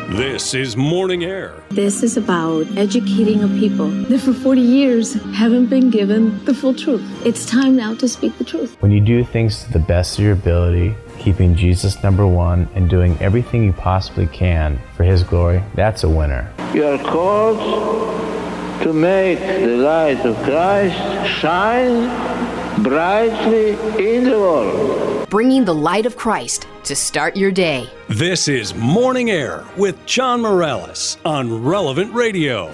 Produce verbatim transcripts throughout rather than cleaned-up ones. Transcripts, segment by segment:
This is Morning Air. This is about educating a people that for forty years haven't been given the full truth. It's time now to speak the truth. When you do things to the best of your ability, keeping Jesus number one and doing everything you possibly can for His glory, that's a winner. You are called to make the light of Christ shine brightly in the world. Bringing the light of Christ to start your day. This is Morning Air with John Morales on Relevant Radio.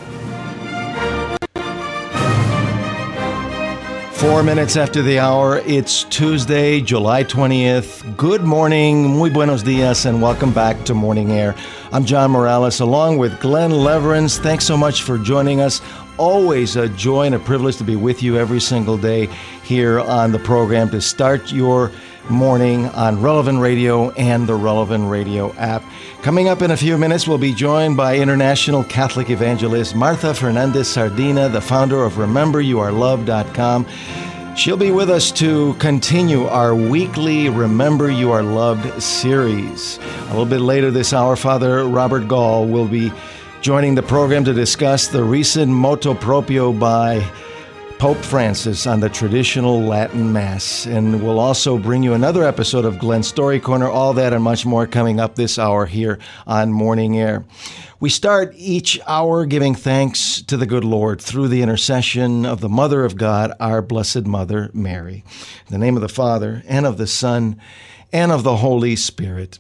Four minutes after the hour, it's Tuesday, July twentieth. Good morning, muy buenos dias, and welcome back to Morning Air. I'm John Morales, along with Glenn Leverance. Thanks so much for joining us. Always a joy and a privilege to be with you every single day here on the program to start your morning on Relevant Radio and the Relevant Radio app. Coming up in a few minutes, we'll be joined by international Catholic evangelist Martha Fernandez Sardina, the founder of remember you are loved dot com. She'll be with us to continue our weekly Remember You Are Loved series. A little bit later this hour, Father Robert Gall will be joining the program to discuss the recent motu proprio by Pope Francis on the traditional Latin Mass. And we'll also bring you another episode of Glenn's Story Corner. All that and much more coming up this hour here on Morning Air. We start each hour giving thanks to the good Lord through the intercession of the Mother of God, our Blessed Mother, Mary. In the name of the Father, and of the Son, and of the Holy Spirit.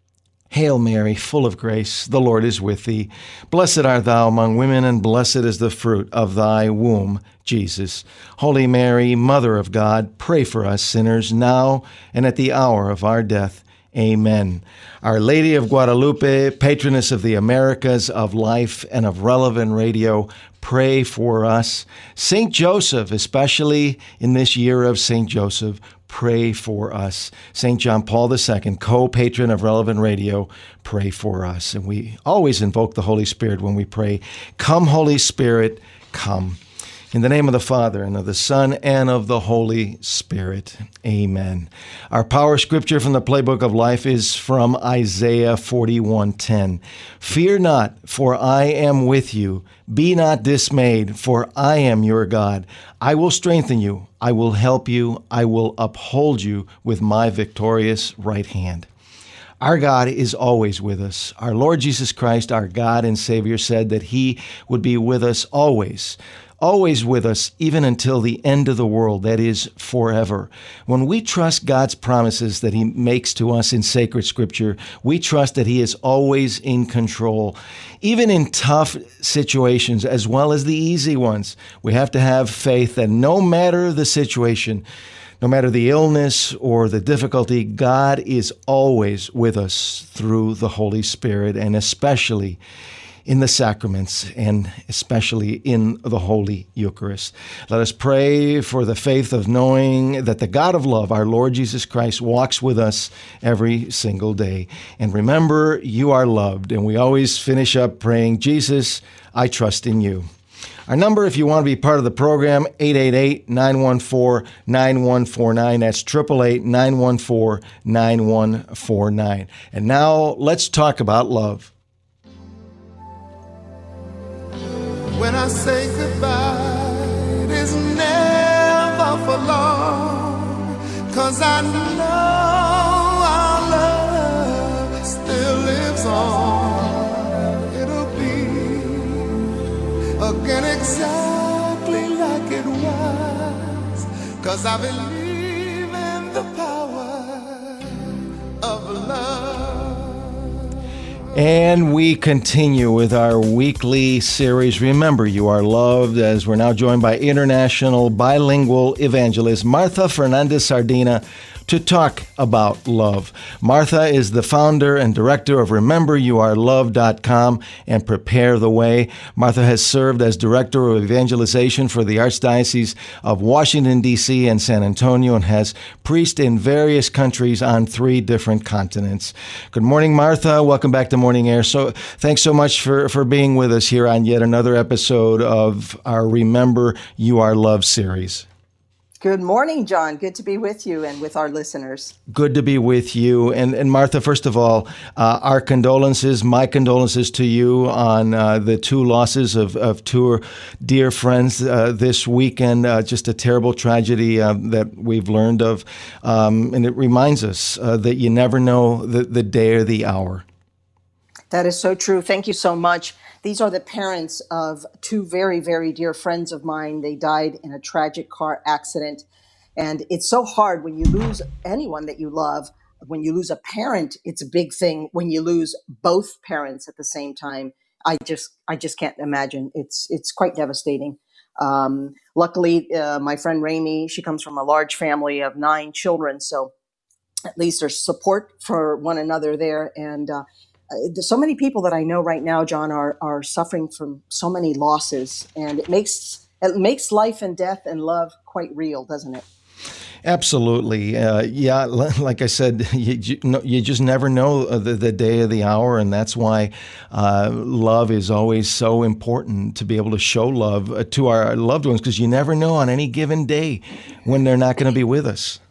Hail Mary, full of grace, the Lord is with thee. Blessed art thou among women, and blessed is the fruit of thy womb, Jesus. Holy Mary, Mother of God, pray for us sinners, now and at the hour of our death. Amen. Our Lady of Guadalupe, patroness of the Americas, of life, and of Relevant Radio, pray for us. Saint Joseph, especially in this year of Saint Joseph, pray for us. Saint John Paul the Second, co-patron of Relevant Radio, pray for us. And we always invoke the Holy Spirit when we pray. Come, Holy Spirit, come. In the name of the Father, and of the Son, and of the Holy Spirit. Amen. Our power scripture from the Playbook of Life is from Isaiah forty-one ten. Fear not, for I am with you. Be not dismayed, for I am your God. I will strengthen you. I will help you. I will uphold you with my victorious right hand. Our God is always with us. Our Lord Jesus Christ, our God and Savior, said that He would be with us always. Always with us, even until the end of the world, that is, forever. When we trust God's promises that He makes to us in sacred Scripture, we trust that He is always in control. Even in tough situations, as well as the easy ones, we have to have faith that no matter the situation, no matter the illness or the difficulty, God is always with us through the Holy Spirit, and especially in the sacraments, and especially in the Holy Eucharist. Let us pray for the faith of knowing that the God of love, our Lord Jesus Christ, walks with us every single day. And remember, you are loved. And we always finish up praying, Jesus, I trust in you. Our number, if you want to be part of the program, eight eight eight, nine one four, nine one four nine. That's eight eight eight, nine one four, nine one four nine. And now let's talk about love. When I say goodbye, it is never for long, 'cause I know our love still lives on. It'll be again exactly like it was, 'cause I believe in the power of love. And we continue with our weekly series, Remember You Are Loved, as we're now joined by international bilingual evangelist Martha Fernandez Sardina to talk about love. Martha is the founder and director of remember you are loved dot com and Prepare the Way. Martha has served as director of evangelization for the Archdiocese of Washington, D C and San Antonio, and has preached in various countries on three different continents. Good morning, Martha. Welcome back to Morning Air. So thanks so much for, for being with us here on yet another episode of our Remember You Are Loved series. Good morning, John. Good to be with you and with our listeners. Good to be with you. And, and Martha, first of all, uh, our condolences, my condolences to you on uh, the two losses of, of two dear friends uh, this weekend. Uh, just a terrible tragedy uh, that we've learned of. Um, and it reminds us uh, that you never know the, the day or the hour. That is so true. Thank you so much. These are the parents of two very, very dear friends of mine. They died in a tragic car accident. And it's so hard when you lose anyone that you love. When you lose a parent, it's a big thing. When you lose both parents at the same time, I just I just can't imagine. It's it's quite devastating. Um, luckily, uh, my friend Rami, she comes from a large family of nine children. So at least there's support for one another there. And uh, Uh, so many people that I know right now, John, are are suffering from so many losses, and it makes it makes life and death and love quite real, doesn't it? Absolutely. Uh, yeah, like I said, you, you just never know the, the day or the hour, and that's why uh, love is always so important, to be able to show love to our loved ones, because you never know on any given day when they're not going to be with us.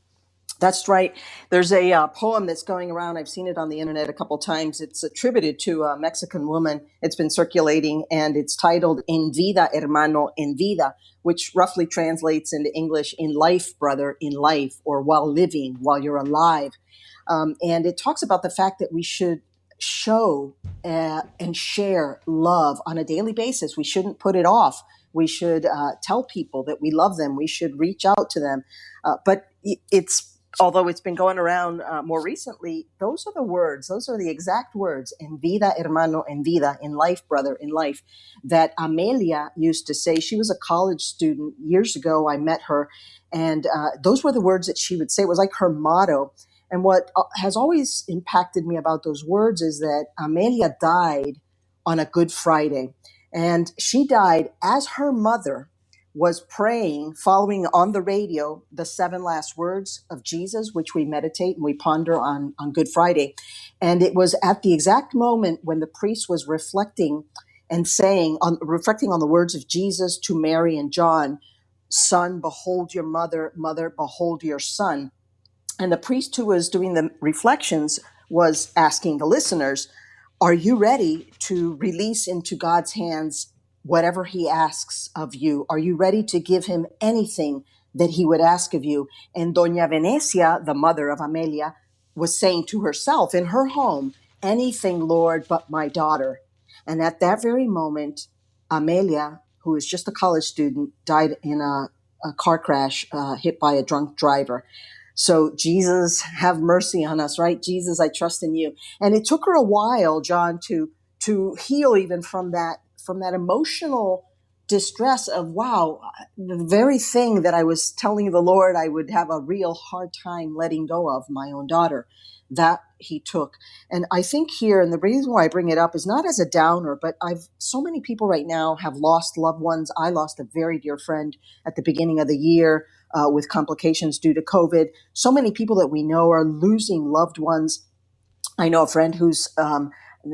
That's right. There's a uh, poem that's going around. I've seen it on the internet a couple times. It's attributed to a Mexican woman. It's been circulating, and it's titled En vida, hermano, en vida, which roughly translates into English, in life, brother, in life, or while living, while you're alive. Um, and it talks about the fact that we should show uh, and share love on a daily basis. We shouldn't put it off. We should uh, tell people that we love them. We should reach out to them. Uh, but it's Although it's been going around uh, more recently, those are the words, those are the exact words, en vida, hermano, en vida, in life, brother, in life, that Amelia used to say. She was a college student years ago. I met her, and uh, those were the words that she would say. It was like her motto. And what has always impacted me about those words is that Amelia died on a Good Friday, and she died as her mother was praying, following on the radio, the seven last words of Jesus, which we meditate and we ponder on, on Good Friday. And it was at the exact moment when the priest was reflecting and saying, on, reflecting on the words of Jesus to Mary and John, son, behold your mother, mother, behold your son. And the priest who was doing the reflections was asking the listeners, are you ready to release into God's hands whatever he asks of you? Are you ready to give him anything that he would ask of you? And Doña Venecia, the mother of Amelia, was saying to herself in her home, anything, Lord, but my daughter. And at that very moment, Amelia, who was just a college student, died in a, a car crash, uh, hit by a drunk driver. So Jesus, have mercy on us, right? Jesus, I trust in you. And it took her a while, John, to to heal even from that from that emotional distress of, wow, the very thing that I was telling the Lord I would have a real hard time letting go of, my own daughter, that he took. And I think here, and the reason why I bring it up is not as a downer, but I've so many people right now have lost loved ones. I lost a very dear friend at the beginning of the year uh, with complications due to COVID. So many people that we know are losing loved ones. I know a friend who's um,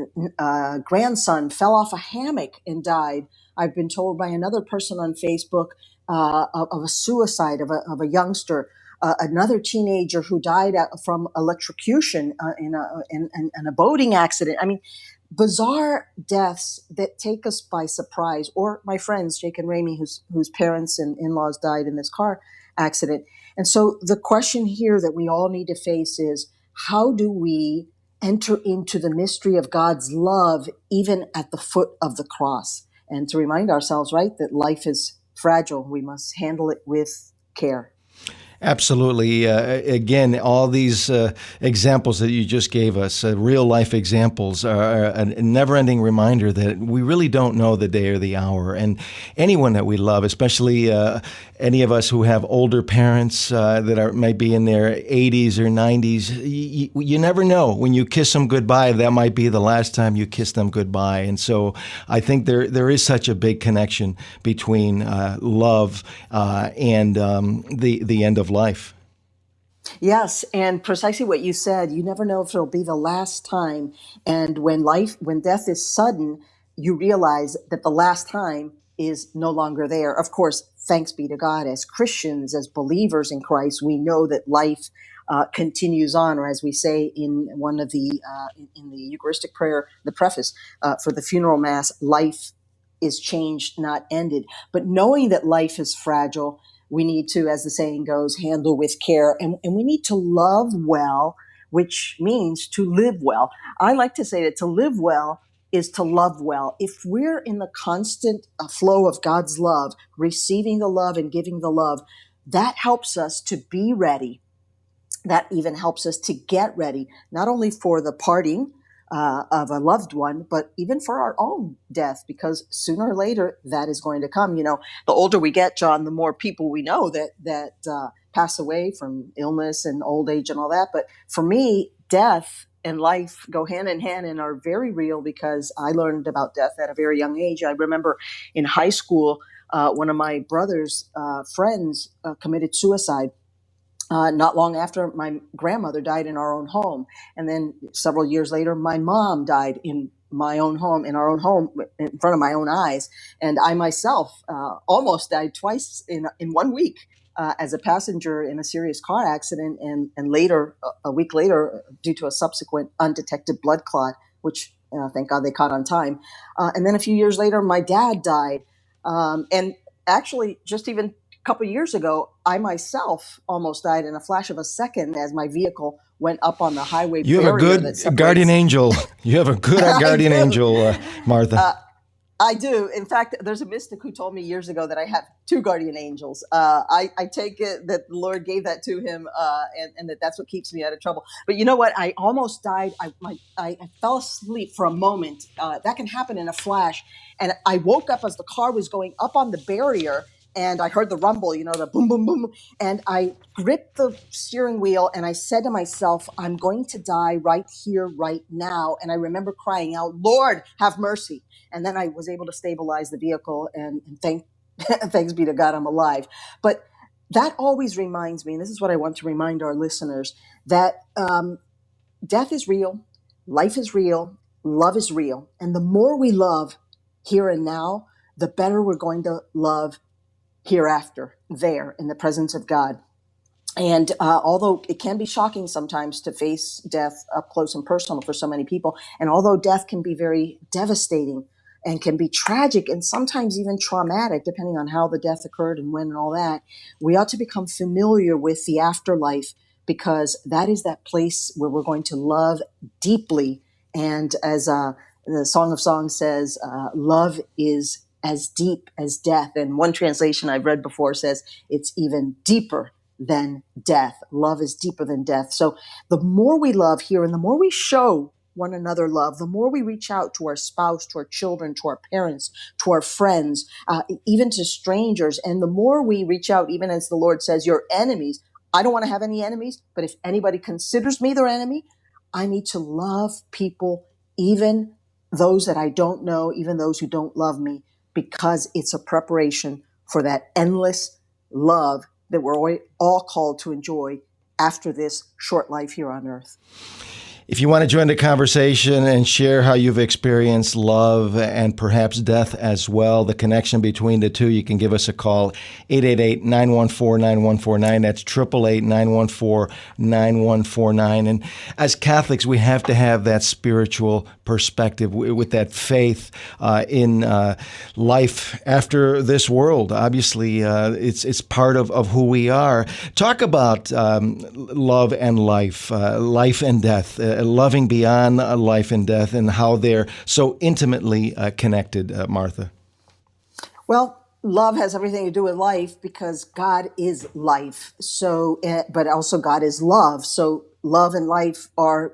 Uh, grandson fell off a hammock and died. I've been told by another person on Facebook uh, of, of a suicide of a, of a youngster, uh, another teenager who died from electrocution uh, in, a, in, in, in a boating accident. I mean, bizarre deaths that take us by surprise. Or my friends, Jake and Rami, whose, whose parents and in-laws died in this car accident. And so the question here that we all need to face is, how do we enter into the mystery of God's love, even at the foot of the cross? And to remind ourselves, right, that life is fragile. We must handle it with care. Absolutely. Uh, again, all these uh, examples that you just gave us, uh, real life examples, are a never-ending reminder that we really don't know the day or the hour. And anyone that we love, especially uh, any of us who have older parents uh, that are might be in their eighties or nineties, you, you never know. When you kiss them goodbye, that might be the last time you kiss them goodbye. And so I think there there is such a big connection between uh, love uh, and um, the the end of life. Yes, and precisely what you said. You never know if it'll be the last time. And when life, when death is sudden, you realize that the last time is no longer there. Of course, thanks be to God, as Christians, as believers in Christ, we know that life uh, continues on, or as we say in one of the, uh, in, in the Eucharistic prayer, the preface uh, for the funeral mass, life is changed, not ended. But knowing that life is fragile, we need to, as the saying goes, handle with care, and, and we need to love well, which means to live well. I like to say that to live well is to love well. If we're in the constant uh, flow of God's love, receiving the love and giving the love, that helps us to be ready. That even helps us to get ready, not only for the parting uh, of a loved one, but even for our own death, because sooner or later that is going to come. You know, the older we get, John, the more people we know that that uh, pass away from illness and old age and all that. But for me, death and life go hand in hand and are very real, because I learned about death at a very young age. I remember in high school, uh, one of my brother's uh, friends uh, committed suicide. Uh, not long after my grandmother died in our own home. And then several years later, my mom died in my own home, in our own home, in front of my own eyes. And I myself uh, almost died twice in in one week uh, as a passenger in a serious car accident. And, and later, a week later, due to a subsequent undetected blood clot, which uh, thank God they caught on time. Uh, and then a few years later, my dad died. Um, and actually, just even couple of years ago, I myself almost died in a flash of a second as my vehicle went up on the highway. You have a good guardian angel. You have a good guardian angel, uh, Martha. Uh, I do. In fact, there's a mystic who told me years ago that I have two guardian angels. Uh, I, I take it that the Lord gave that to him, uh, and, and that that's what keeps me out of trouble. But you know what? I almost died. I, my, I, I fell asleep for a moment. Uh, that can happen in a flash. And I woke up as the car was going up on the barrier. And I heard the rumble, you know, the boom, boom, boom. And I gripped the steering wheel and I said to myself, I'm going to die right here, right now. And I remember crying out, Lord, have mercy. And then I was able to stabilize the vehicle, and, and thank, thanks be to God, I'm alive. But that always reminds me, and this is what I want to remind our listeners, that um, death is real, life is real, love is real. And the more we love here and now, the better we're going to love hereafter, there in the presence of God. And uh, although it can be shocking sometimes to face death up close and personal for so many people, and although death can be very devastating and can be tragic and sometimes even traumatic, depending on how the death occurred and when and all that, we ought to become familiar with the afterlife, because that is that place where we're going to love deeply. And as uh, the Song of Songs says, uh, love is as deep as death. And one translation I've read before says it's even deeper than death. Love is deeper than death. So the more we love here and the more we show one another love, the more we reach out to our spouse, to our children, to our parents, to our friends, uh, even to strangers. And the more we reach out, even as the Lord says, your enemies. I don't want to have any enemies, but if anybody considers me their enemy, I need to love people, even those that I don't know, even those who don't love me, because it's a preparation for that endless love that we're all called to enjoy after this short life here on earth. If you want to join the conversation and share how you've experienced love and perhaps death as well, the connection between the two, you can give us a call, eight eight eight, nine one four, nine one four nine. That's eight eight eight, nine one four, nine one four nine. And as Catholics, we have to have that spiritual perspective with that faith uh, in uh, life after this world. Obviously, uh, it's it's part of, of who we are. Talk about um, love and life, uh, life and death. Uh, loving beyond uh, life and death, and how they're so intimately uh, connected, uh, Martha. Well, love has everything to do with life, because God is life. So, uh, but also God is love. So love and life are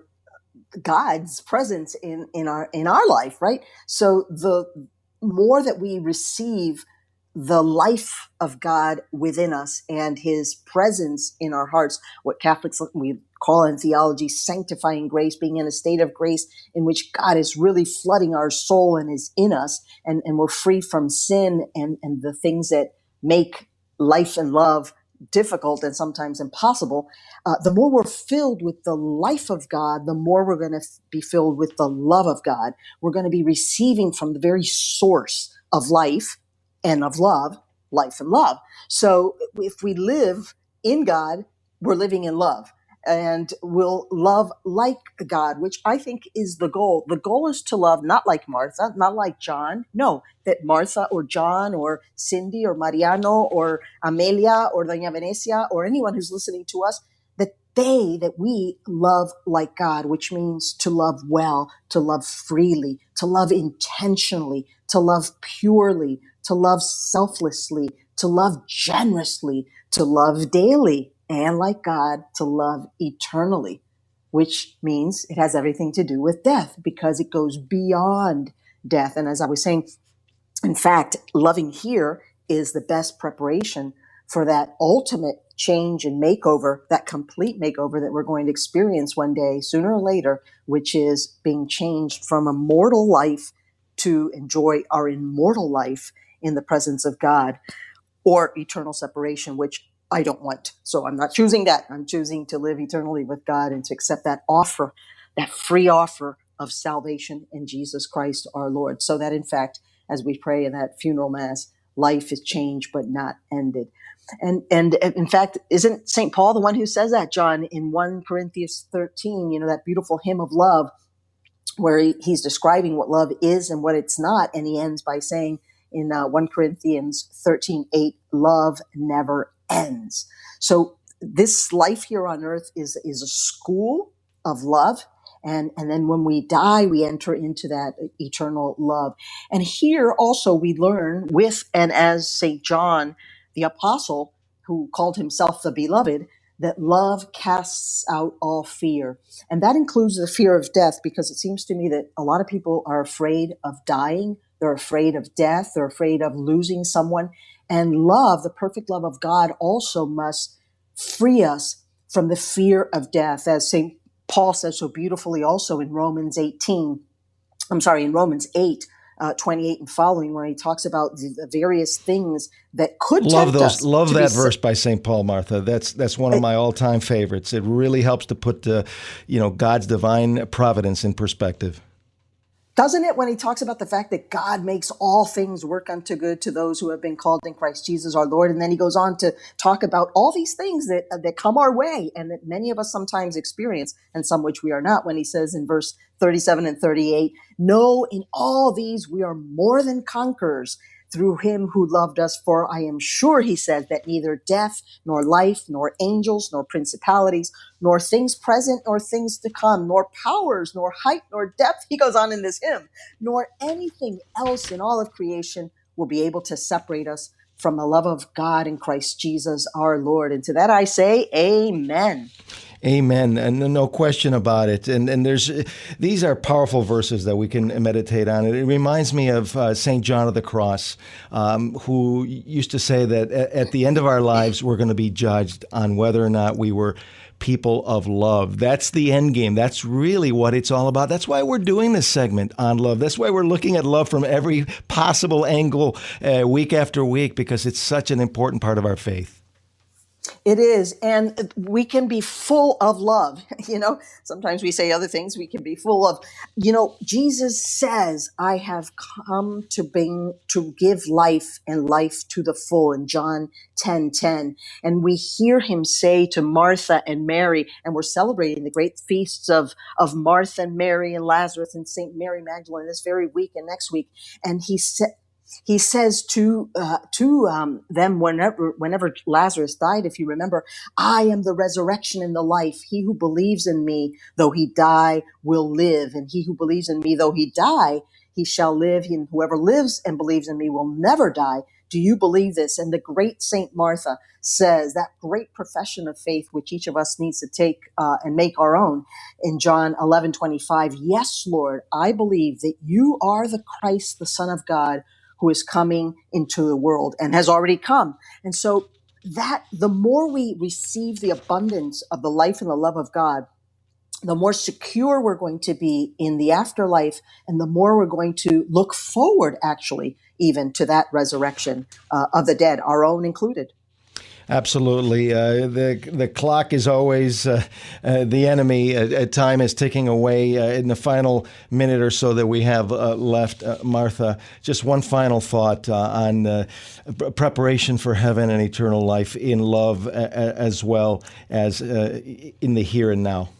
God's presence in, in our, in our life, right? So the more that we receive the life of God within us and his presence in our hearts, what Catholics, we call in theology, sanctifying grace, being in a state of grace in which God is really flooding our soul and is in us, and, and we're free from sin and, and the things that make life and love difficult and sometimes impossible. Uh, the more we're filled with the life of God, the more we're going to be filled with the love of God. We're going to be receiving from the very source of life, and of love, life and love. So if we live in God, we're living in love. And we'll love like God, which I think is the goal. The goal is to love not like Martha, not like John. No, that Martha or John or Cindy or Mariano or Amelia or Doña Venecia or anyone who's listening to us, that they, that we love like God, which means to love well, to love freely, to love intentionally, to love purely, to love selflessly, to love generously, to love daily, and like God, to love eternally, which means it has everything to do with death because it goes beyond death. And as I was saying, in fact, loving here is the best preparation for that ultimate change and makeover, that complete makeover that we're going to experience one day, sooner or later, which is being changed from a mortal life to enjoy our immortal life in the presence of God, or eternal separation, which I don't want. So I'm not choosing that. I'm choosing to live eternally with God and to accept that offer, that free offer of salvation in Jesus Christ our Lord. So that in fact, as we pray in that funeral mass, life is changed but not ended. And and in fact, isn't Saint Paul the one who says that, John, in First Corinthians thirteen, you know, that beautiful hymn of love, where he, he's describing what love is and what it's not. And he ends by saying in uh, First Corinthians thirteen eight, love never ends. So this life here on earth is, is a school of love. And, and then when we die, we enter into that eternal love. And here also we learn with and as Saint John, the apostle, who called himself the beloved, that love casts out all fear. And that includes the fear of death, because it seems to me that a lot of people are afraid of dying. They're afraid of death. They're afraid of losing someone. And love, the perfect love of God, also must free us from the fear of death, as Saint Paul says so beautifully also in Romans eighteen. I'm sorry, in Romans eight, uh, twenty-eight and following, where he talks about the, the various things that could love tempt those. us. Love to that be verse si- by Saint Paul, Martha. That's that's one of my all-time favorites. It really helps to put the, you know, God's divine providence in perspective. Doesn't it, when he talks about the fact that God makes all things work unto good to those who have been called in Christ Jesus our Lord? And then he goes on to talk about all these things that that come our way and that many of us sometimes experience, and some which we are not, when he says in verse thirty-seven and thirty-eight, no, in all these we are more than conquerors through him who loved us. For I am sure, he says, that neither death, nor life, nor angels, nor principalities, nor things present, nor things to come, nor powers, nor height, nor depth, he goes on in this hymn, nor anything else in all of creation will be able to separate us from the love of God in Christ Jesus our Lord. And to that I say, amen. Amen. And no question about it. And and there's these are powerful verses that we can meditate on. It reminds me of uh, Saint John of the Cross, um, who used to say that at, at the end of our lives, we're going to be judged on whether or not we were people of love. That's the end game. That's really what it's all about. That's why we're doing this segment on love. That's why we're looking at love from every possible angle uh, week after week, because it's such an important part of our faith. It is. And we can be full of love. You know, sometimes we say other things. We can be full of, you know, Jesus says, I have come to bring, to give life and life to the full in John ten ten. And we hear him say to Martha and Mary, and we're celebrating the great feasts of, of Martha and Mary and Lazarus and Saint Mary Magdalene this very week and next week. And he said, He says to uh, to um, them whenever whenever Lazarus died, if you remember, I am the resurrection and the life. He who believes in me, though he die, will live. And he who believes in me, though he die, he shall live. And whoever lives and believes in me will never die. Do you believe this? And the great Saint Martha says that great profession of faith, which each of us needs to take uh, and make our own, in John eleven twenty-five. Yes, Lord, I believe that you are the Christ, the Son of God, who is coming into the world and has already come. And so that the more we receive the abundance of the life and the love of God, the more secure we're going to be in the afterlife, and the more we're going to look forward, actually, even to that resurrection uh, of the dead, our own included. Absolutely. Uh, the the clock is always uh, uh, the enemy. Uh, time is ticking away uh, in the final minute or so that we have uh, left. Uh, Martha, just one final thought uh, on uh, preparation for heaven and eternal life in love a- a- as well as uh, in the here and now.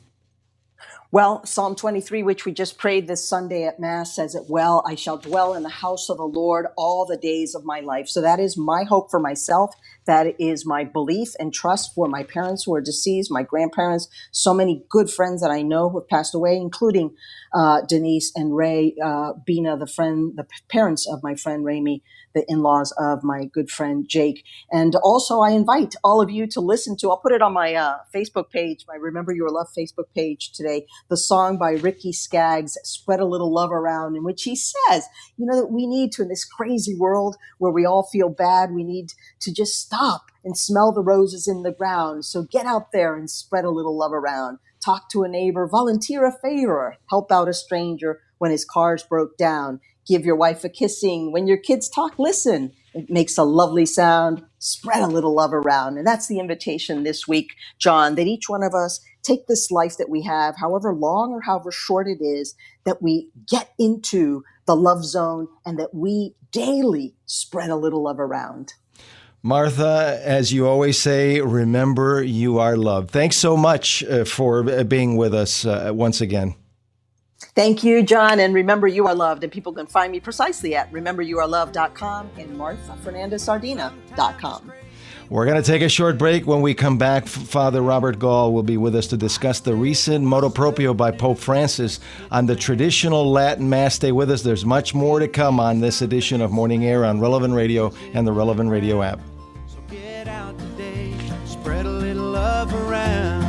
Well, Psalm twenty-three, which we just prayed this Sunday at Mass, says it well, I shall dwell in the house of the Lord all the days of my life. So that is my hope for myself. That is my belief and trust for my parents who are deceased, my grandparents, so many good friends that I know who have passed away, including uh, Denise and Ray, uh, Bina, the friend, the parents of my friend Rami, the in-laws of my good friend Jake. And also I invite all of you to listen to, I'll put it on my uh, Facebook page, my Remember Your Love Facebook page today, the song by Ricky Skaggs, Spread a Little Love Around, in which he says, you know, that we need to, in this crazy world where we all feel bad, we need to just stop and smell the roses in the ground. So get out there and spread a little love around. Talk to a neighbor, volunteer a favor, help out a stranger when his car's broke down. Give your wife a kissing. When your kids talk, listen. It makes a lovely sound. Spread a little love around. And that's the invitation this week, John, that each one of us take this life that we have, however long or however short it is, that we get into the love zone and that we daily spread a little love around. Martha, as you always say, remember you are loved. Thanks so much uh, for being with us uh, once again. Thank you, John. And remember, you are loved. And people can find me precisely at remember you are loved dot com and martha fernandez sardina dot com. We're going to take a short break. When we come back, Father Robert Gall will be with us to discuss the recent motu proprio by Pope Francis on the traditional Latin Mass. Stay with us. There's much more to come on this edition of Morning Air on Relevant Radio and the Relevant Radio app. So get out today, spread a little love around.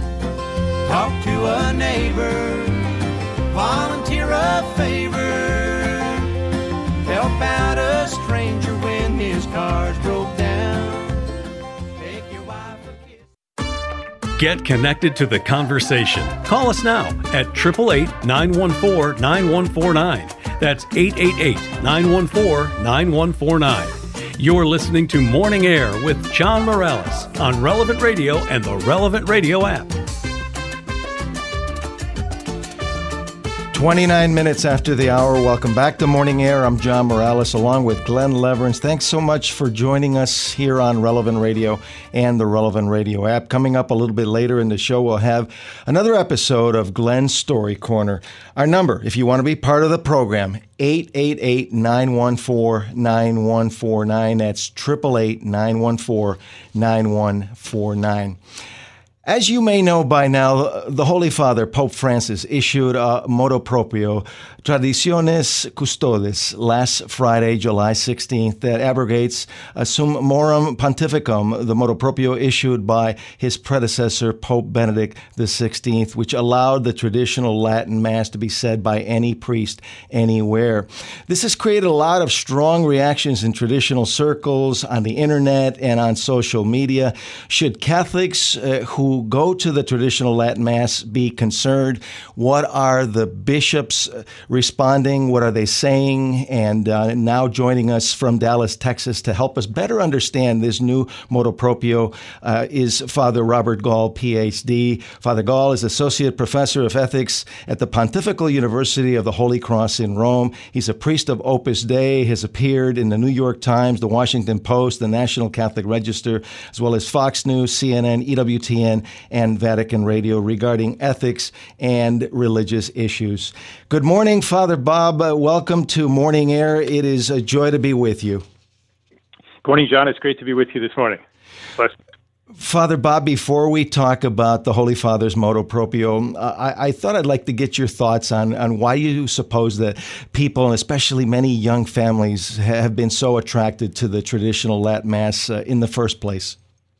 Talk to a neighbor, volunteer a favor, help out a stranger when his car's broke down. Take your wife a kiss. Get connected to the conversation. Call us now at eight eight eight, nine one four, nine one four nine. That's eight eight eight, nine one four, nine one four nine. You're listening to Morning Air with John Morales on Relevant Radio and the Relevant Radio app. twenty-nine minutes after the hour. Welcome back to Morning Air. I'm John Morales along with Glenn Leverance. Thanks so much for joining us here on Relevant Radio and the Relevant Radio app. Coming up a little bit later in the show, we'll have another episode of Glenn's Story Corner. Our number, if you want to be part of the program, eight eight eight, nine one four, nine one four nine. That's eight eight eight, nine one four, nine one four nine. As you may know by now, the Holy Father, Pope Francis, issued a motu proprio, Traditionis Custodes, last Friday, July sixteenth, that abrogates a Summorum Pontificum, the motu proprio issued by his predecessor, Pope Benedict the sixteenth, which allowed the traditional Latin Mass to be said by any priest anywhere. This has created a lot of strong reactions in traditional circles, on the internet, and on social media. Should Catholics uh, who go to the traditional Latin Mass be concerned? What are the bishops responding? What are they saying? And uh, now joining us from Dallas, Texas, to help us better understand this new motu proprio uh, is Father Robert Gall, P H D. Father Gall is Associate Professor of Ethics at the Pontifical University of the Holy Cross in Rome. He's a priest of Opus Dei, has appeared in the New York Times, the Washington Post, the National Catholic Register, as well as Fox News, C N N, E W T N, and Vatican Radio regarding ethics and religious issues. Good morning, Father Bob. Uh, welcome to Morning Air. It is a joy to be with you. Good morning, John. It's great to be with you this morning. Bless. Father Bob, before we talk about the Holy Father's motu proprio, I, I thought I'd like to get your thoughts on, on why you suppose that people, and especially many young families, have been so attracted to the traditional Latin Mass uh, in the first place.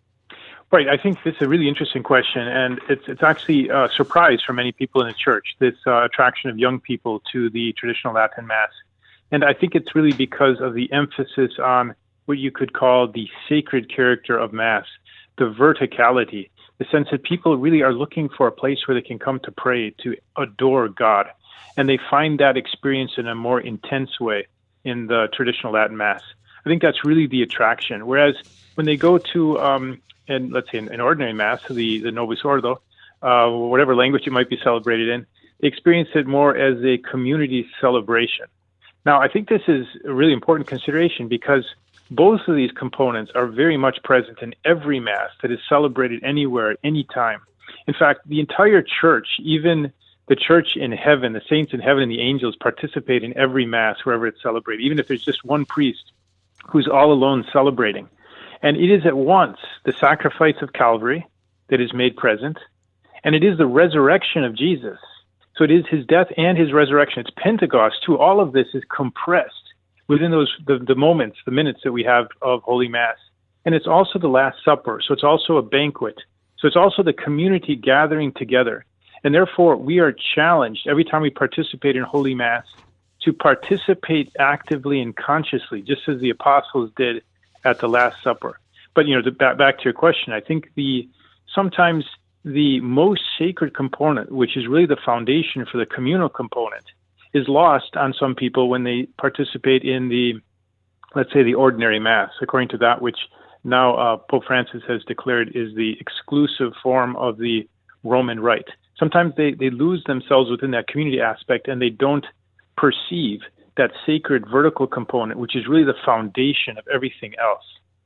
Right. I think this is a really interesting question, and it's it's actually a surprise for many people in the church, this uh, attraction of young people to the traditional Latin Mass. And I think it's really because of the emphasis on what you could call the sacred character of Mass, the verticality, the sense that people really are looking for a place where they can come to pray, to adore God. And they find that experience in a more intense way in the traditional Latin Mass. I think that's really the attraction. Whereas when they go to, um, and let's say an, an ordinary Mass, the, the Novus Ordo, uh, whatever language it might be celebrated in, they experience it more as a community celebration. Now, I think this is a really important consideration because both of these components are very much present in every Mass that is celebrated anywhere, anytime. In fact, the entire church, even the church in heaven, the saints in heaven and the angels participate in every Mass wherever it's celebrated, even if there's just one priest who's all alone celebrating. And it is at once the sacrifice of Calvary that is made present, and it is the resurrection of Jesus. So it is his death and his resurrection. It's Pentecost, too. All of this is compressed within those the, the moments, the minutes that we have of Holy Mass. And it's also the Last Supper, so it's also a banquet. So it's also the community gathering together. And therefore, we are challenged every time we participate in Holy Mass to participate actively and consciously, just as the apostles did at the Last Supper. But, you know, to, back, back to your question, I think the sometimes the most sacred component, which is really the foundation for the communal component, is lost on some people when they participate in the, let's say, the ordinary Mass, according to that which now uh, Pope Francis has declared is the exclusive form of the Roman Rite. Sometimes they, they lose themselves within that community aspect and they don't perceive that sacred vertical component, which is really the foundation of everything else.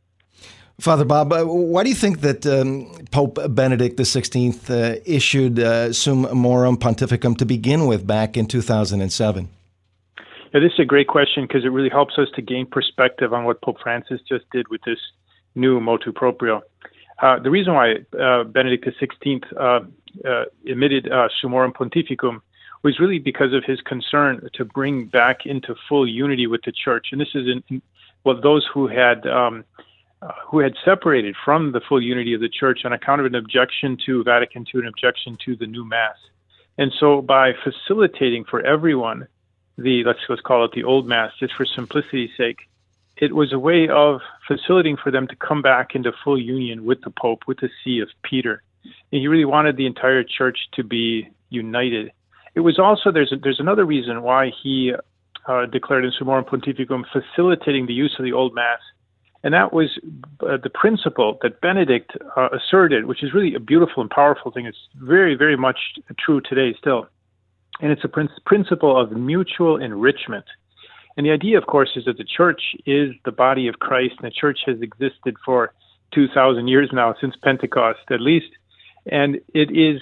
Father Bob, uh, why do you think that um, Pope Benedict the sixteenth uh, issued uh, Summorum Pontificum to begin with back in two thousand seven? Yeah, this is a great question because it really helps us to gain perspective on what Pope Francis just did with this new motu proprio. Uh, the reason why uh, Benedict the sixteenth uh, uh, emitted uh, Summorum Pontificum was really because of his concern to bring back into full unity with the Church. And this is in, in well, those who had um, uh, who had separated from the full unity of the Church on account of an objection to Vatican two, an objection to the new Mass. And so by facilitating for everyone the, let's, let's call it the old Mass, just for simplicity's sake, it was a way of facilitating for them to come back into full union with the Pope, with the See of Peter. And he really wanted the entire Church to be united. It was also, there's a, there's another reason why he uh, declared in Summorum Pontificum facilitating the use of the old Mass. And that was uh, the principle that Benedict uh, asserted, which is really a beautiful and powerful thing. It's very, very much true today still. And it's a prin- principle of mutual enrichment. And the idea, of course, is that the Church is the body of Christ, and the Church has existed for two thousand years now, since Pentecost at least. And it is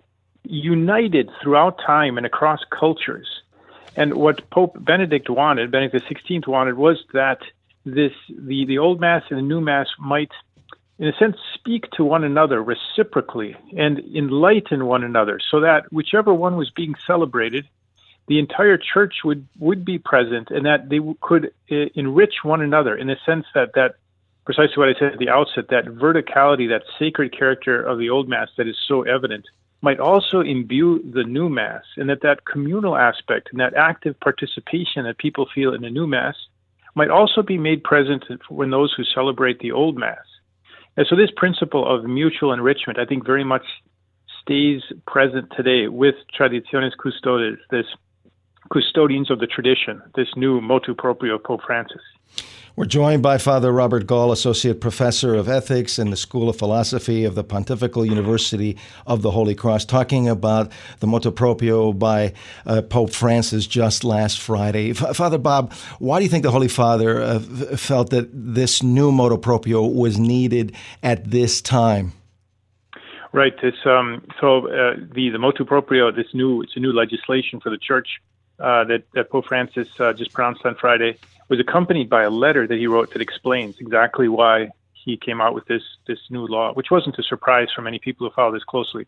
united throughout time and across cultures. And what Pope Benedict wanted, Benedict the sixteenth wanted, was that this the, the old Mass and the new Mass might, in a sense, speak to one another reciprocally and enlighten one another, so that whichever one was being celebrated, the entire Church would, would be present, and that they could uh, enrich one another in the sense that, that precisely what I said at the outset, that verticality, that sacred character of the old Mass that is so evident, might also imbue the new Mass, and that that communal aspect and that active participation that people feel in the new Mass might also be made present when those who celebrate the old Mass. And so this principle of mutual enrichment, I think, very much stays present today with Traditionis Custodes, this custodians of the tradition, this new motu proprio of Pope Francis. We're joined by Father Robert Gall, Associate Professor of Ethics in the School of Philosophy of the Pontifical University of the Holy Cross, talking about the motu proprio by uh, Pope Francis just last Friday. F- Father Bob, why do you think the Holy Father uh, f- felt that this new motu proprio was needed at this time? Right. This, um, so uh, the, the motu proprio, this new, it's a new legislation for the Church uh, that, that Pope Francis uh, just pronounced on Friday, was accompanied by a letter that he wrote that explains exactly why he came out with this this new law, which wasn't a surprise for many people who follow this closely.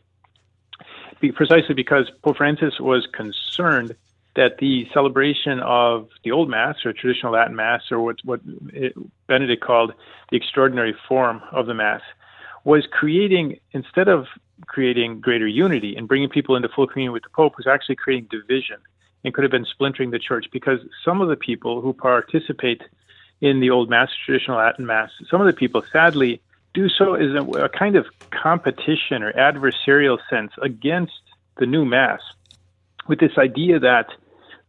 Be, precisely because Pope Francis was concerned that the celebration of the Old Mass, or traditional Latin Mass, or what, what it, Benedict called the extraordinary form of the Mass, was creating, instead of creating greater unity and bringing people into full communion with the Pope, was actually creating division, and could have been splintering the Church, because some of the people who participate in the Old Mass, traditional Latin Mass, some of the people, sadly, do so as a, a kind of competition or adversarial sense against the new Mass, with this idea that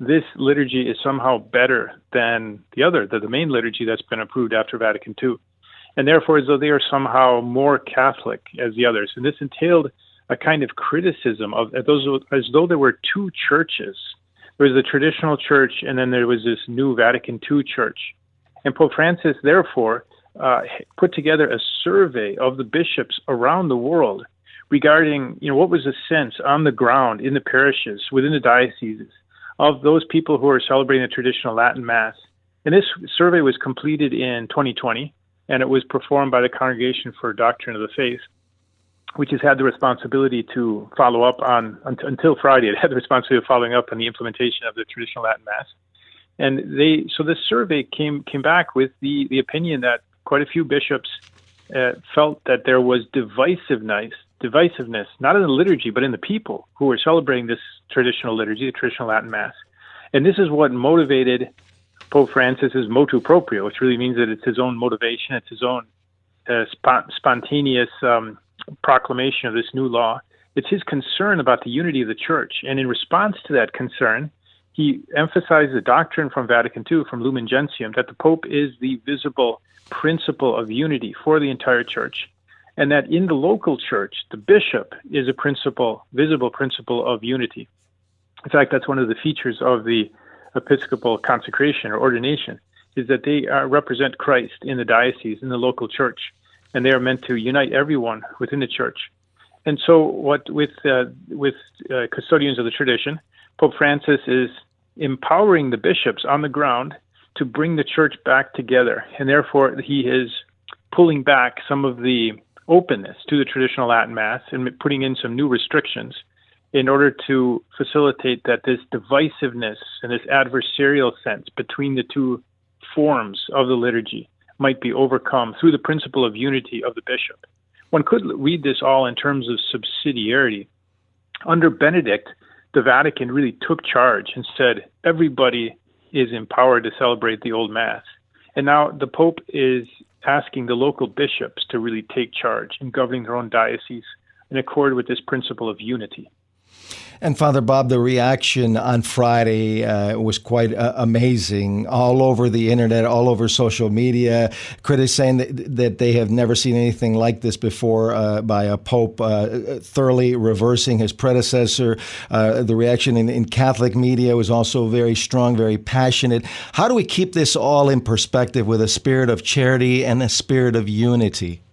this liturgy is somehow better than the other, the, the main liturgy that's been approved after Vatican Two. And therefore, as though they are somehow more Catholic as the others. And this entailed a kind of criticism of those, as though there were two churches. There was the traditional church, and then there was this new Vatican Two church. And Pope Francis, therefore, uh, put together a survey of the bishops around the world regarding, you know, what was the sense on the ground in the parishes, within the dioceses, of those people who are celebrating the traditional Latin Mass. And this survey was completed in twenty twenty, and it was performed by the Congregation for Doctrine of the Faith, which has had the responsibility to follow up on, until Friday, it had the responsibility of following up on the implementation of the traditional Latin Mass. And they, so this survey came came back with the, the opinion that quite a few bishops uh, felt that there was divisiveness, divisiveness, not in the liturgy, but in the people who were celebrating this traditional liturgy, the traditional Latin Mass. And this is what motivated Pope Francis's motu proprio, which really means that it's his own motivation, it's his own uh, sp- spontaneous um, proclamation of this new law. It's his concern about the unity of the Church. And in response to that concern, he emphasized the doctrine from Vatican Two, from Lumen Gentium, that the Pope is the visible principle of unity for the entire Church, and that in the local Church, the bishop is a principle, visible principle of unity. In fact, that's one of the features of the Episcopal consecration or ordination, is that they uh, represent Christ in the diocese, in the local Church, and they are meant to unite everyone within the Church. And so what with uh, with uh, custodians of the tradition, Pope Francis is empowering the bishops on the ground to bring the Church back together. And therefore, he is pulling back some of the openness to the traditional Latin Mass and putting in some new restrictions in order to facilitate that this divisiveness and this adversarial sense between the two forms of the liturgy might be overcome through the principle of unity of the bishop. One could read this all in terms of subsidiarity. Under Benedict, the Vatican really took charge and said everybody is empowered to celebrate the old Mass. And now the Pope is asking the local bishops to really take charge in governing their own diocese in accord with this principle of unity. And Father Bob, the reaction on Friday uh, was quite uh, amazing. All over the internet, all over social media, critics saying that, that they have never seen anything like this before uh, by a pope uh, thoroughly reversing his predecessor. Uh, the reaction in, in Catholic media was also very strong, very passionate. How do we keep this all in perspective with a spirit of charity and a spirit of unity?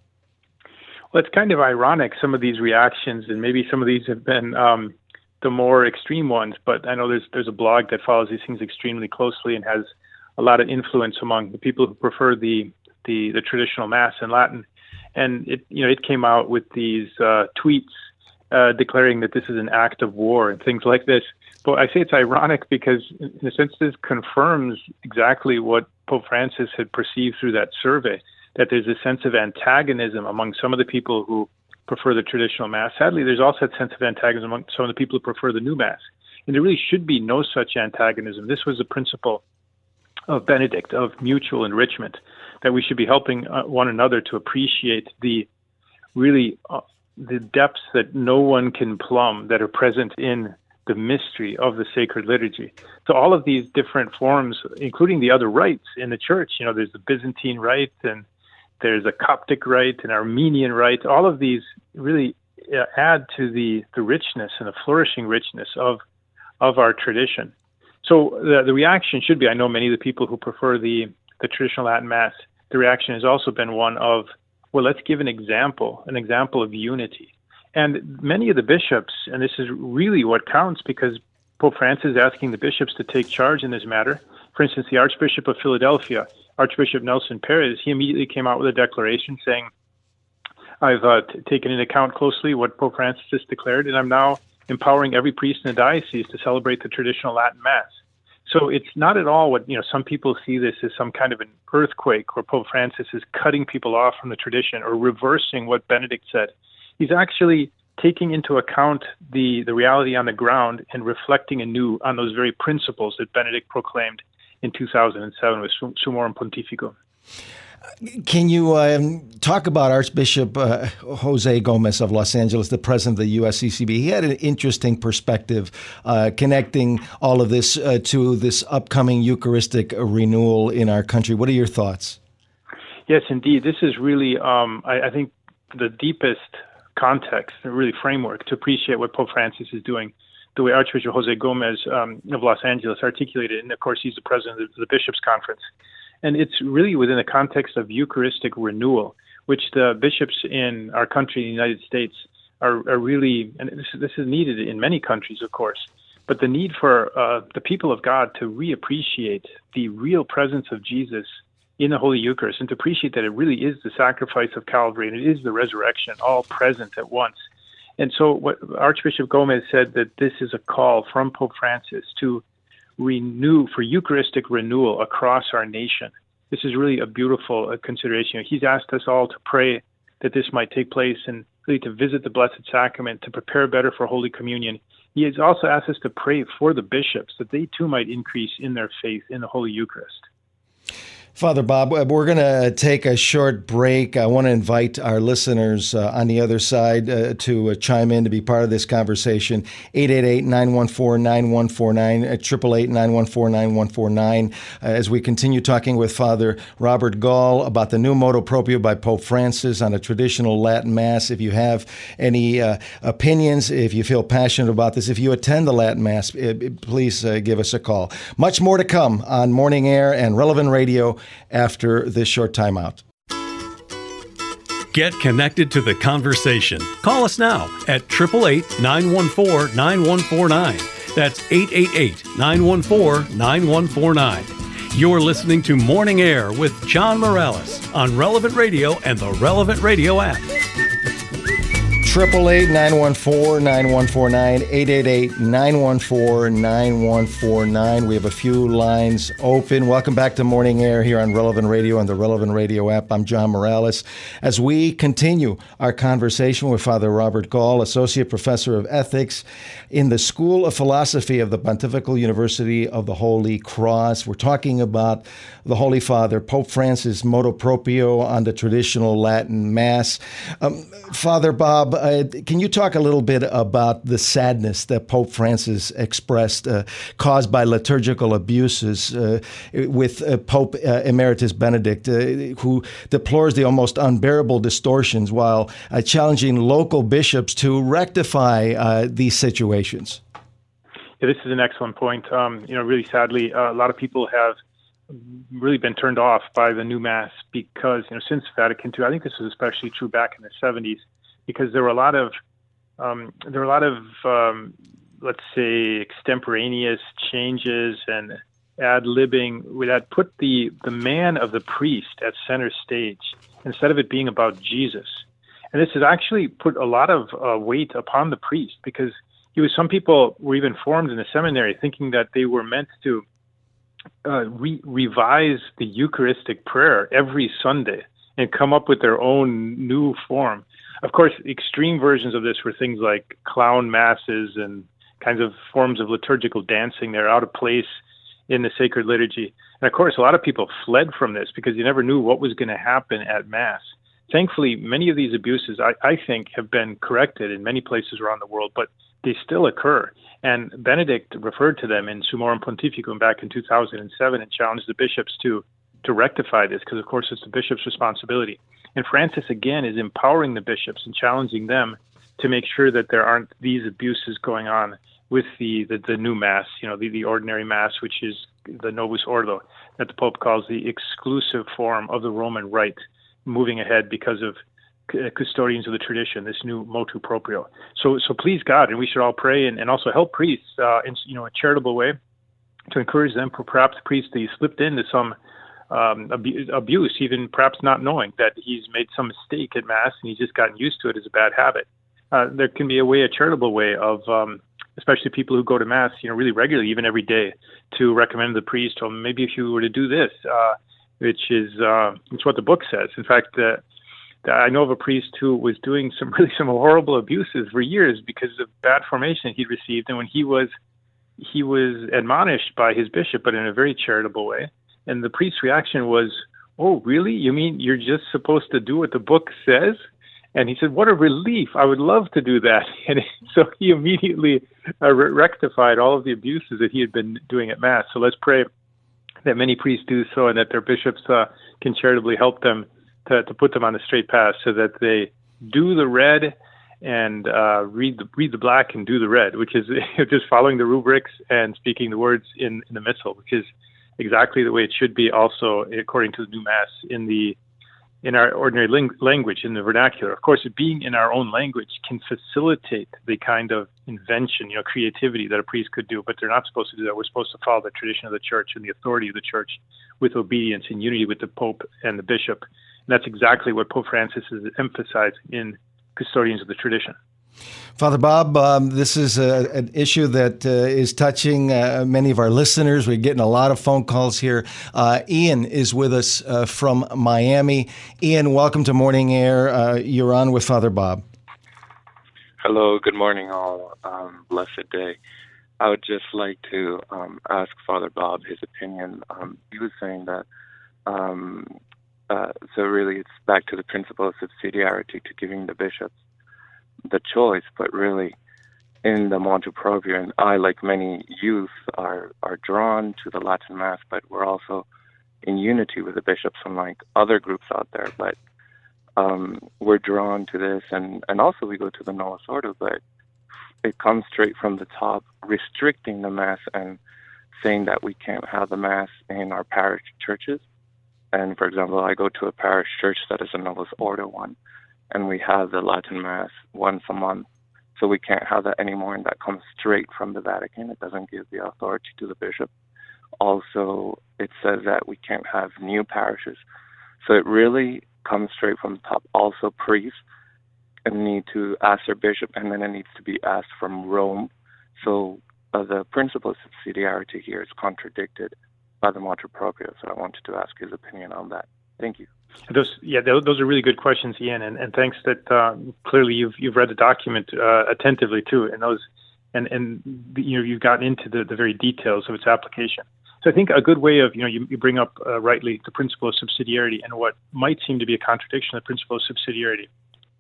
Well, it's kind of ironic, some of these reactions, and maybe some of these have been um, the more extreme ones, but I know there's there's a blog that follows these things extremely closely and has a lot of influence among the people who prefer the the, the traditional Mass in Latin. And it you know it came out with these uh, tweets uh, declaring that this is an act of war and things like this. But I say it's ironic because, in a sense, this confirms exactly what Pope Francis had perceived through that survey, that there's a sense of antagonism among some of the people who prefer the traditional Mass. Sadly, there's also a sense of antagonism among some of the people who prefer the new Mass. And there really should be no such antagonism. This was the principle of Benedict, of mutual enrichment, that we should be helping uh, one another to appreciate the really uh, the depths that no one can plumb that are present in the mystery of the sacred liturgy. So all of these different forms, including the other rites in the Church, you know, there's the Byzantine rite and there's a Coptic rite, an Armenian rite. All of these really uh, add to the, the richness and the flourishing richness of of our tradition. So the, the reaction should be, I know many of the people who prefer the, the traditional Latin Mass, the reaction has also been one of, well, let's give an example, an example of unity. And many of the bishops, and this is really what counts because Pope Francis is asking the bishops to take charge in this matter. For instance, the Archbishop of Philadelphia, Archbishop Nelson Perez, he immediately came out with a declaration saying, I've uh, t- taken into account closely what Pope Francis has declared, and I'm now empowering every priest in the diocese to celebrate the traditional Latin Mass. So it's not at all what, you know, some people see this as some kind of an earthquake where Pope Francis is cutting people off from the tradition or reversing what Benedict said. He's actually taking into account the, the reality on the ground and reflecting anew on those very principles that Benedict proclaimed in two thousand seven with Summorum Pontificum. Can you um, talk about Archbishop uh, Jose Gomez of Los Angeles, the president of the U S C C B? He had an interesting perspective uh, connecting all of this uh, to this upcoming Eucharistic renewal in our country. What are your thoughts? Yes, indeed. This is really, um, I, I think, the deepest context, really framework to appreciate what Pope Francis is doing, the way Archbishop Jose Gomez um, of Los Angeles articulated. And of course, he's the president of the Bishops' Conference. And it's really within the context of Eucharistic renewal, which the bishops in our country, the United States, are, are really, and this, this is needed in many countries, of course, but the need for uh, the people of God to reappreciate the real presence of Jesus in the Holy Eucharist and to appreciate that it really is the sacrifice of Calvary and it is the resurrection, all present at once. And so what Archbishop Gomez said, that this is a call from Pope Francis to renew, for Eucharistic renewal across our nation. This is really a beautiful uh, consideration. He's asked us all to pray that this might take place and really to visit the Blessed Sacrament, to prepare better for Holy Communion. He has also asked us to pray for the bishops, that they too might increase in their faith in the Holy Eucharist. Father Bob, we're going to take a short break. I want to invite our listeners uh, on the other side uh, to uh, chime in to be part of this conversation. eight eight eight, nine one four, nine one four nine, eight eight eight, nine one four, nine one four nine. Uh, as we continue talking with Father Robert Gall about the new motu proprio by Pope Francis on a traditional Latin Mass. If you have any uh, opinions, if you feel passionate about this, if you attend the Latin Mass, uh, please uh, give us a call. Much more to come on Morning Air and Relevant Radio after this short timeout. Get connected to the conversation. Call us now at eight eight eight, nine one four, nine one four nine. That's eight eight eight, nine one four, nine one four nine. You're listening to Morning Air with John Morales on Relevant Radio and the Relevant Radio app. eight eight eight, nine one four, nine one four nine, eight eight eight, nine one four, nine one four nine. We have a few lines open. Welcome back to Morning Air here on Relevant Radio and the Relevant Radio app. I'm John Morales. As we continue our conversation with Father Robert Gall, Associate Professor of Ethics in the School of Philosophy of the Pontifical University of the Holy Cross. We're talking about the Holy Father, Pope Francis' motu proprio on the traditional Latin Mass. Um, Father Bob, uh, can you talk a little bit about the sadness that Pope Francis expressed uh, caused by liturgical abuses uh, with uh, Pope uh, Emeritus Benedict, uh, who deplores the almost unbearable distortions while uh, challenging local bishops to rectify uh, these situations? Yeah, this is an excellent point. Um, you know, really sadly, uh, a lot of people have really been turned off by the new Mass because, you know, since Vatican Two, I think this was especially true back in the seventies, because there were a lot of, um, there were a lot of, um, let's say, extemporaneous changes and ad-libbing that put the, the man of the priest at center stage instead of it being about Jesus. And this has actually put a lot of uh, weight upon the priest, because he was, some people were even formed in the seminary thinking that they were meant to Uh, re- revise the Eucharistic prayer every Sunday and come up with their own new form. Of course, extreme versions of this were things like clown masses and kinds of forms of liturgical dancing. They're out of place in the sacred liturgy. And of course, a lot of people fled from this because you never knew what was going to happen at Mass. Thankfully, many of these abuses, I, I think, have been corrected in many places around the world, but they still occur. And Benedict referred to them in Summorum Pontificum back in two thousand seven and challenged the bishops to to rectify this, because, of course, it's the bishop's responsibility. And Francis, again, is empowering the bishops and challenging them to make sure that there aren't these abuses going on with the, the, the new Mass, you know, the, the ordinary Mass, which is the Novus Ordo, that the Pope calls the exclusive form of the Roman Rite, moving ahead because of custodians of the tradition, this new motu proprio. So, so please God, and we should all pray and, and also help priests uh, in, you know, a charitable way to encourage them. Perhaps the priest, he slipped into some um, abu- abuse, even perhaps not knowing that he's made some mistake at Mass and he's just gotten used to it as a bad habit. Uh, there can be a way, a charitable way of, um, especially people who go to Mass, you know, really regularly, even every day, to recommend to the priest, well, maybe if you were to do this, uh, which is uh, it's what the book says. In fact, uh, I know of a priest who was doing some really some horrible abuses for years because of bad formation he'd received, and when he was he was admonished by his bishop, but in a very charitable way, and the priest's reaction was, "Oh, really? You mean you're just supposed to do what the book says?" And he said, "What a relief. I would love to do that." And so he immediately uh, re- rectified all of the abuses that he had been doing at Mass. So let's pray that many priests do so and that their bishops uh, can charitably help them to, to put them on the straight path so that they do the red and uh, read the read the black and do the red, which is just following the rubrics and speaking the words in, in the missal, which is exactly the way it should be also according to the new Mass in the in our ordinary ling- language, in the vernacular. Of course, being in our own language can facilitate the kind of invention, you know, creativity that a priest could do, but they're not supposed to do that. We're supposed to follow the tradition of the Church and the authority of the Church with obedience and unity with the Pope and the Bishop. And that's exactly what Pope Francis is emphasizing in Custodians of the Tradition. Father Bob, um, this is a, an issue that uh, is touching uh, many of our listeners. We're getting a lot of phone calls here. Uh, Ian is with us uh, from Miami. Ian, welcome to Morning Air. Uh, you're on with Father Bob. Hello, good morning all. Um, blessed day. I would just like to um, ask Father Bob his opinion. Um, he was saying that, um, uh, so really it's back to the principle of subsidiarity to giving the bishops the choice, but really in the Motu Proprio, and I, like many youth, are are drawn to the Latin Mass, but we're also in unity with the bishops, unlike other groups out there, but um, we're drawn to this, and, and also we go to the Novus Ordo, but it comes straight from the top, restricting the Mass and saying that we can't have the Mass in our parish churches. And for example, I go to a parish church that is a Novus Ordo one, and we have the Latin Mass once a month. So we can't have that anymore, and that comes straight from the Vatican. It doesn't give the authority to the bishop. Also, it says that we can't have new parishes. So it really comes straight from the top. Also, priests need to ask their bishop, and then it needs to be asked from Rome. So uh, the principle of subsidiarity here is contradicted by the Motu Proprio. So I wanted to ask his opinion on that. Thank you. Those, yeah, those are really good questions, Ian, and, and thanks that uh, clearly you've you've read the document uh, attentively too, and those, and and you know you've gotten into the, the very details of its application. So I think a good way of you know you, you bring up uh, rightly the principle of subsidiarity and what might seem to be a contradiction of the principle of subsidiarity,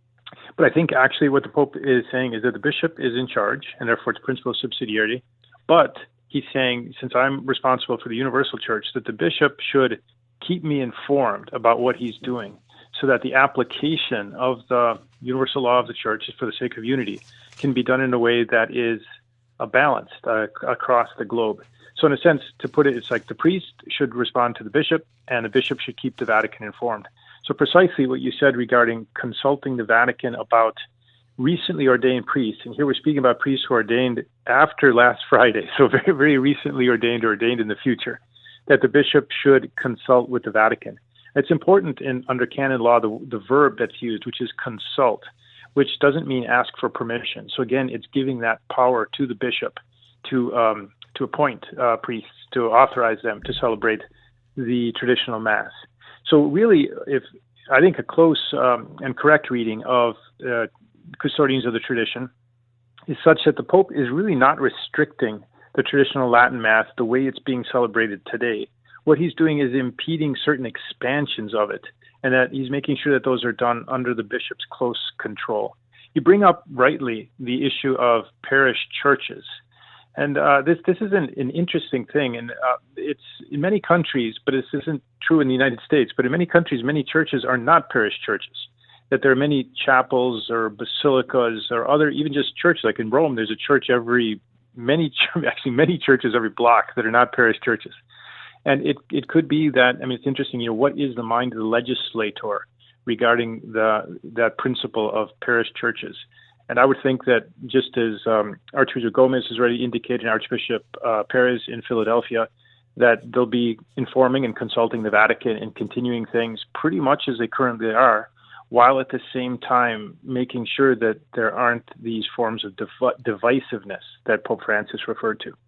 but I think actually what the Pope is saying is that the bishop is in charge, and therefore it's principle of subsidiarity. But he's saying, since I'm responsible for the universal church, that the bishop should keep me informed about what he's doing so that the application of the universal law of the church for the sake of unity can be done in a way that is uh, balanced uh, across the globe. So in a sense, to put it, it's like the priest should respond to the bishop and the bishop should keep the Vatican informed. So precisely what you said regarding consulting the Vatican about recently ordained priests, and here we're speaking about priests who are ordained after last Friday, so very, very recently ordained or ordained in the future, that the bishop should consult with the Vatican. It's important in under canon law, the, the verb that's used, which is consult, which doesn't mean ask for permission. So again, it's giving that power to the bishop to um, to appoint uh, priests, to authorize them to celebrate the traditional Mass. So really, if I think a close um, and correct reading of uh, Custodians of the Tradition is such that the Pope is really not restricting the traditional Latin Mass the way it's being celebrated today. What he's doing is impeding certain expansions of it, and that he's making sure that those are done under the bishop's close control. You bring up rightly the issue of parish churches. And uh, this this is an, an interesting thing, and uh, it's in many countries, but this isn't true in the United States, but in many countries, many churches are not parish churches, that there are many chapels or basilicas or other, even just churches. Like in Rome, there's a church every, many, actually many churches every block that are not parish churches. And it, it could be that, I mean, it's interesting, you know, what is the mind of the legislator regarding the that principle of parish churches? And I would think that just as um, Archbishop Gomez has already indicated, and Archbishop uh, Perez in Philadelphia, that they'll be informing and consulting the Vatican and continuing things pretty much as they currently are, while at the same time making sure that there aren't these forms of div- divisiveness that Pope Francis referred to.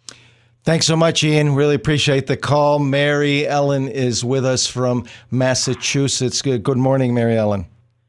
Thanks so much, Ian. Really appreciate the call. Mary Ellen is with us from Massachusetts. Good, good morning, Mary Ellen.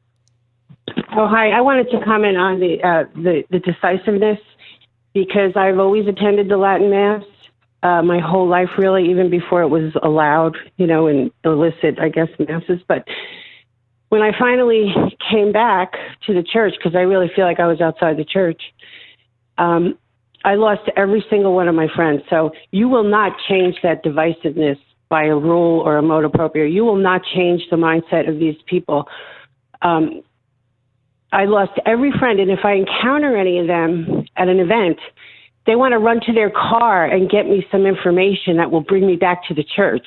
Oh, hi. I wanted to comment on the, uh, the the decisiveness, because I've always attended the Latin Mass, uh, my whole life, really, even before it was allowed, you know, in illicit, I guess, masses. But when I finally came back to the church, because I really feel like I was outside the church, um, I lost every single one of my friends. So you will not change that divisiveness by a rule or a motu proprio. You will not change the mindset of these people. Um, I lost every friend, and if I encounter any of them at an event, they want to run to their car and get me some information that will bring me back to the church.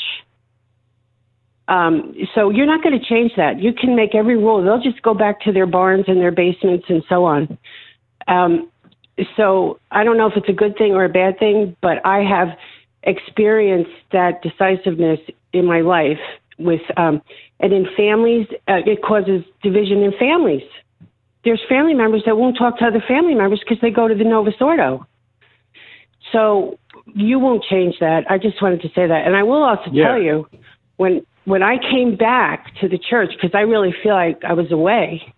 Um, so you're not going to change that. You can make every rule. They'll just go back to their barns and their basements and so on. Um, so I don't know if it's a good thing or a bad thing, but I have experienced that decisiveness in my life with, um, and in families, uh, it causes division in families. There's family members that won't talk to other family members because they go to the Novus Ordo. So you won't change that. I just wanted to say that. And I will also yeah. tell you, when when I came back to the church, because I really feel like I was away,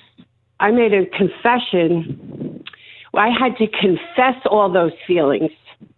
I made a confession. I had to confess all those feelings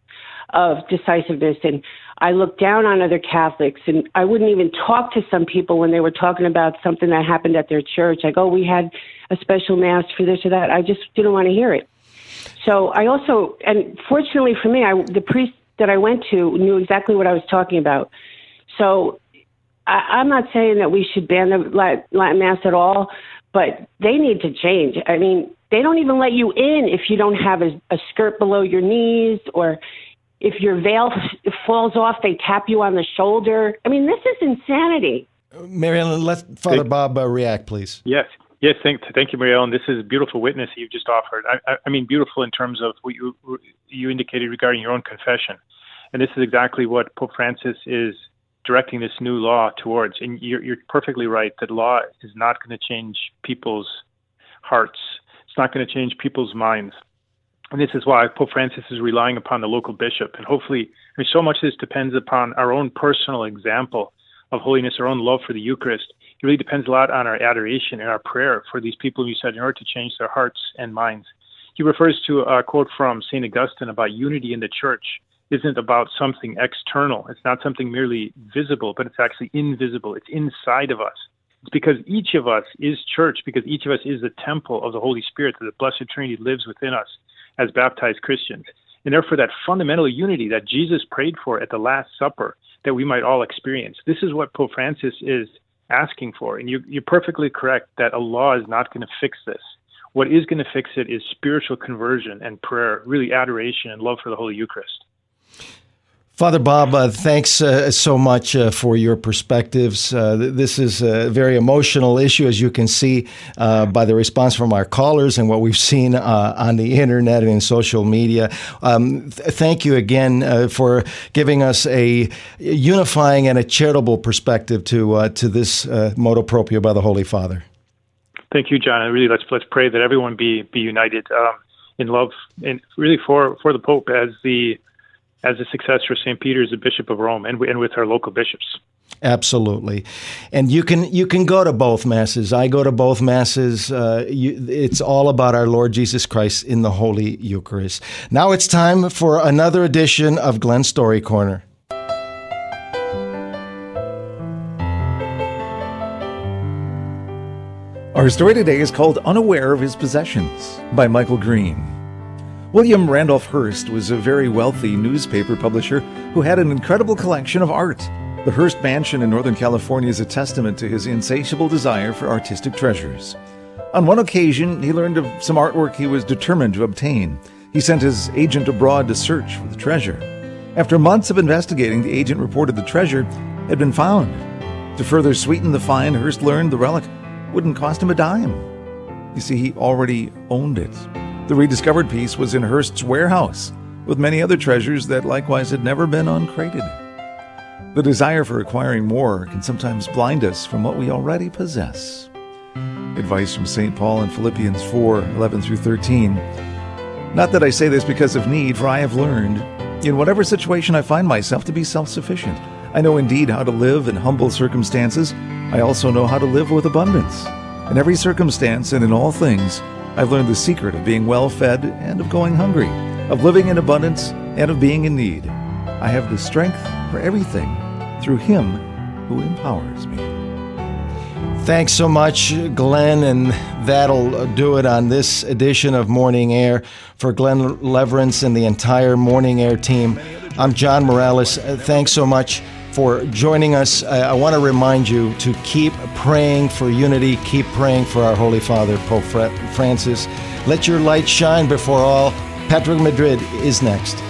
of decisiveness. And I looked down on other Catholics, and I wouldn't even talk to some people when they were talking about something that happened at their church. Like, oh, we had a special mass for this or that. I just didn't want to hear it. So I also, and fortunately for me, I, the priest that I went to knew exactly what I was talking about. So I, I'm not saying that we should ban the Latin Mass at all, but they need to change. I mean, they don't even let you in if you don't have a, a skirt below your knees, or if your veil f- falls off, they tap you on the shoulder. I mean, this is insanity. Mariellen, let Father Bob uh, react, please. Yes. Yes, thank, thank you, Mariellen. This is a beautiful witness you've just offered. I, I, I mean, beautiful in terms of what you, you indicated regarding your own confession. And this is exactly what Pope Francis is directing this new law towards. And you're, you're perfectly right that law is not going to change people's hearts. It's not going to change people's minds. And this is why Pope Francis is relying upon the local bishop. And hopefully, I mean, so much of this depends upon our own personal example of holiness, our own love for the Eucharist. It really depends a lot on our adoration and our prayer for these people you said in order to change their hearts and minds. He refers to a quote from Saint Augustine about unity in the church isn't about something external. It's not something merely visible, but it's actually invisible. It's inside of us. It's because each of us is church, because each of us is the temple of the Holy Spirit, that the Blessed Trinity lives within us as baptized Christians. And therefore that fundamental unity that Jesus prayed for at the Last Supper that we might all experience. This is what Pope Francis is asking for. And you, you're perfectly correct that a law is not going to fix this. What is going to fix it is spiritual conversion and prayer, really adoration and love for the Holy Eucharist. Father Bob, uh, thanks uh, so much uh, for your perspectives. Uh, this is a very emotional issue, as you can see uh, by the response from our callers and what we've seen uh, on the internet and in social media. Um, th- thank you again uh, for giving us a unifying and a charitable perspective to uh, to this uh, motu proprio by the Holy Father. Thank you, John. And really, let's let's pray that everyone be be united um, in love, and really for for the Pope as the as a successor of Saint Peter as the Bishop of Rome, and, and with our local bishops. Absolutely. And you can you can go to both Masses. I go to both Masses. Uh, you, it's all about our Lord Jesus Christ in the Holy Eucharist. Now it's time for another edition of Glenn's Story Corner. Our story today is called Unaware of His Possessions by Michael Green. William Randolph Hearst was a very wealthy newspaper publisher who had an incredible collection of art. The Hearst Mansion in Northern California is a testament to his insatiable desire for artistic treasures. On one occasion, he learned of some artwork he was determined to obtain. He sent his agent abroad to search for the treasure. After months of investigating, the agent reported the treasure had been found. To further sweeten the find, Hearst learned the relic wouldn't cost him a dime. You see, he already owned it. The rediscovered piece was in Hearst's warehouse, with many other treasures that likewise had never been uncrated. The desire for acquiring more can sometimes blind us from what we already possess. Advice from Saint Paul in Philippians four, eleven through thirteen. Not that I say this because of need, for I have learned, in whatever situation I find myself, to be self-sufficient. I know indeed how to live in humble circumstances. I also know how to live with abundance. In every circumstance and in all things, I've learned the secret of being well fed and of going hungry, of living in abundance and of being in need. I have the strength for everything through Him who empowers me. Thanks so much, Glenn, and that'll do it on this edition of Morning Air. For Glenn Leverance and the entire Morning Air team, I'm John Morales. Thanks so much for joining us. I, I want to remind you to keep praying for unity, keep praying for our Holy Father, Pope Francis. Let your light shine before all. Patrick Madrid is next.